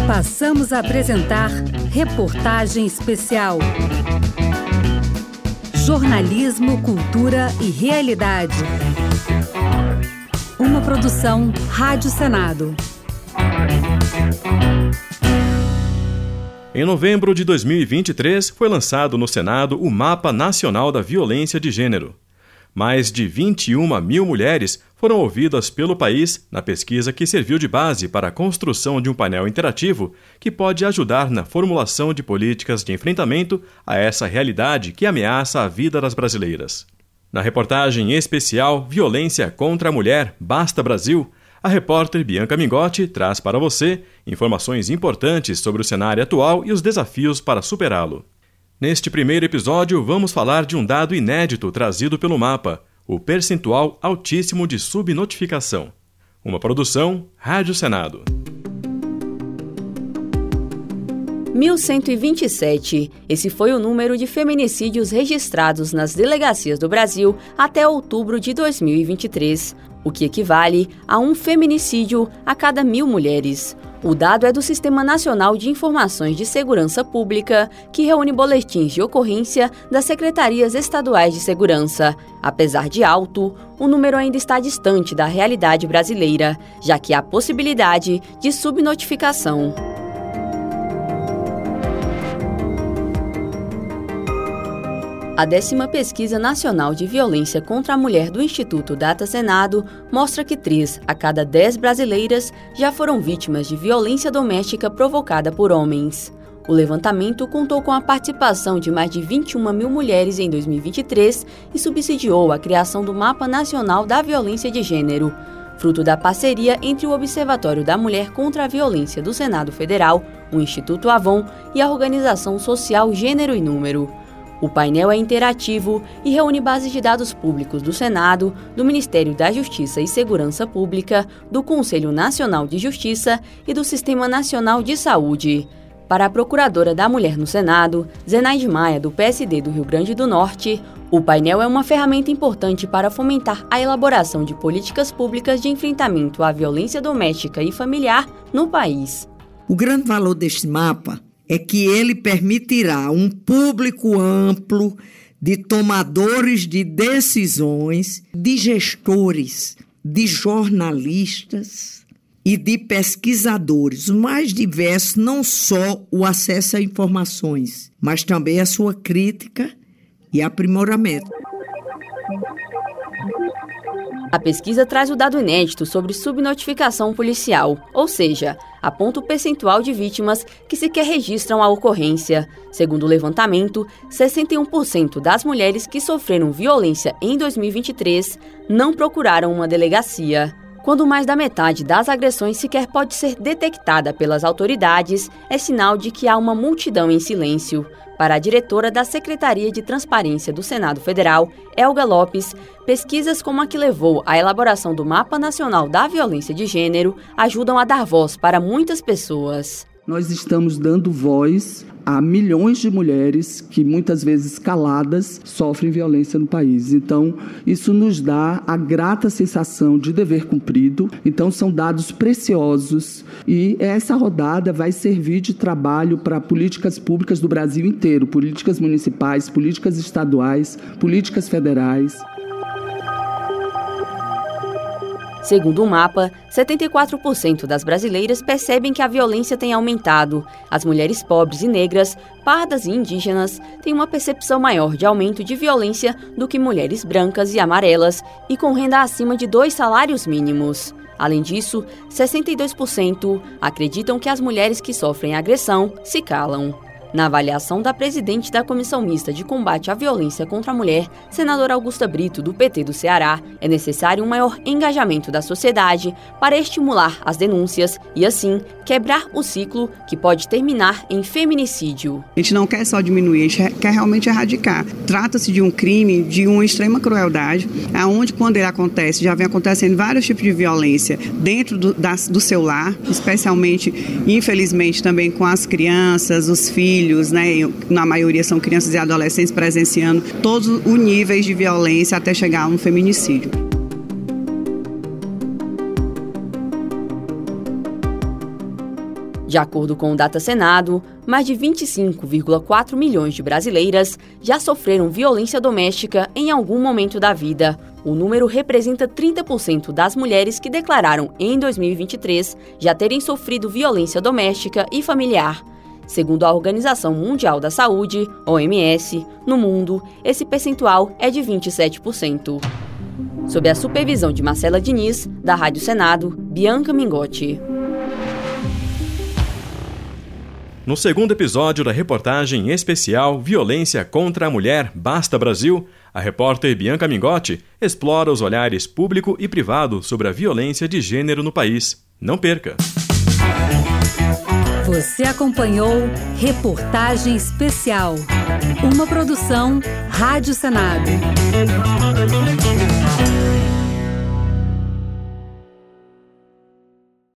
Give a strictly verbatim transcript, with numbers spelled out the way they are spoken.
Passamos a apresentar Reportagem Especial. Jornalismo, cultura e realidade. Uma produção Rádio Senado. Em novembro de dois mil e vinte e três, foi lançado no Senado o Mapa Nacional da Violência de Gênero. Mais de vinte e uma mil mulheres foram ouvidas pelo país na pesquisa que serviu de base para a construção de um painel interativo que pode ajudar na formulação de políticas de enfrentamento a essa realidade que ameaça a vida das brasileiras. Na reportagem especial Violência contra a Mulher, Basta Brasil, a repórter Bianca Mingotti traz para você informações importantes sobre o cenário atual e os desafios para superá-lo. Neste primeiro episódio, vamos falar de um dado inédito trazido pelo mapa, o percentual altíssimo de subnotificação. Uma produção Rádio Senado. mil cento e vinte e sete. Esse foi o número de feminicídios registrados nas delegacias do Brasil até outubro de dois mil e vinte e três, o que equivale a um feminicídio a cada mil mulheres. O dado é do Sistema Nacional de Informações de Segurança Pública, que reúne boletins de ocorrência das secretarias estaduais de segurança. Apesar de alto, o número ainda está distante da realidade brasileira, já que há possibilidade de subnotificação. A décima Pesquisa Nacional de Violência contra a Mulher do Instituto Data Senado mostra que três a cada dez brasileiras já foram vítimas de violência doméstica provocada por homens. O levantamento contou com a participação de mais de vinte e uma mil mulheres em dois mil e vinte e três e subsidiou a criação do Mapa Nacional da Violência de Gênero, fruto da parceria entre o Observatório da Mulher contra a Violência do Senado Federal, o Instituto Avon e a organização social Gênero e Número. O painel é interativo e reúne bases de dados públicos do Senado, do Ministério da Justiça e Segurança Pública, do Conselho Nacional de Justiça e do Sistema Nacional de Saúde. Para a Procuradora da Mulher no Senado, Zenaide Maia, do P S D do Rio Grande do Norte, o painel é uma ferramenta importante para fomentar a elaboração de políticas públicas de enfrentamento à violência doméstica e familiar no país. O grande valor deste mapa é que ele permitirá um público amplo de tomadores de decisões, de gestores, de jornalistas e de pesquisadores, o mais diverso, não só o acesso a informações, mas também a sua crítica e aprimoramento. A pesquisa traz o dado inédito sobre subnotificação policial, ou seja, aponta o percentual de vítimas que sequer registram a ocorrência. Segundo o levantamento, sessenta e um por cento das mulheres que sofreram violência em dois mil e vinte e três não procuraram uma delegacia. Quando mais da metade das agressões sequer pode ser detectada pelas autoridades, é sinal de que há uma multidão em silêncio. Para a diretora da Secretaria de Transparência do Senado Federal, Elga Lopes, pesquisas como a que levou à elaboração do Mapa Nacional da Violência de Gênero ajudam a dar voz para muitas pessoas. Nós estamos dando voz a milhões de mulheres que, muitas vezes caladas, sofrem violência no país. Então, isso nos dá a grata sensação de dever cumprido. Então, são dados preciosos e essa rodada vai servir de trabalho para políticas públicas do Brasil inteiro, políticas municipais, políticas estaduais, políticas federais. Segundo o mapa, setenta e quatro por cento das brasileiras percebem que a violência tem aumentado. As mulheres pobres e negras, pardas e indígenas têm uma percepção maior de aumento de violência do que mulheres brancas e amarelas e com renda acima de dois salários mínimos. Além disso, sessenta e dois por cento acreditam que as mulheres que sofrem agressão se calam. Na avaliação da presidente da Comissão Mista de Combate à Violência contra a Mulher, senadora Augusta Brito, do P T do Ceará, é necessário um maior engajamento da sociedade para estimular as denúncias e, assim, quebrar o ciclo que pode terminar em feminicídio. A gente não quer só diminuir, a gente quer realmente erradicar. Trata-se de um crime de uma extrema crueldade, onde, quando ele acontece, já vem acontecendo vários tipos de violência dentro do, da, do seu lar, especialmente, infelizmente, também com as crianças, os filhos, né, na maioria são crianças e adolescentes presenciando todos os níveis de violência até chegar a um feminicídio. De acordo com o Data Senado, mais de vinte e cinco vírgula quatro milhões de brasileiras já sofreram violência doméstica em algum momento da vida. O número representa trinta por cento das mulheres que declararam em dois mil e vinte e três já terem sofrido violência doméstica e familiar. Segundo a Organização Mundial da Saúde, O M S, no mundo, esse percentual é de vinte e sete por cento. Sob a supervisão de Marcela Diniz, da Rádio Senado, Bianca Mingotti. No segundo episódio da reportagem especial Violência contra a Mulher Basta Brasil, a repórter Bianca Mingotti explora os olhares público e privado sobre a violência de gênero no país. Não perca! Você acompanhou Reportagem Especial, uma produção Rádio Senado.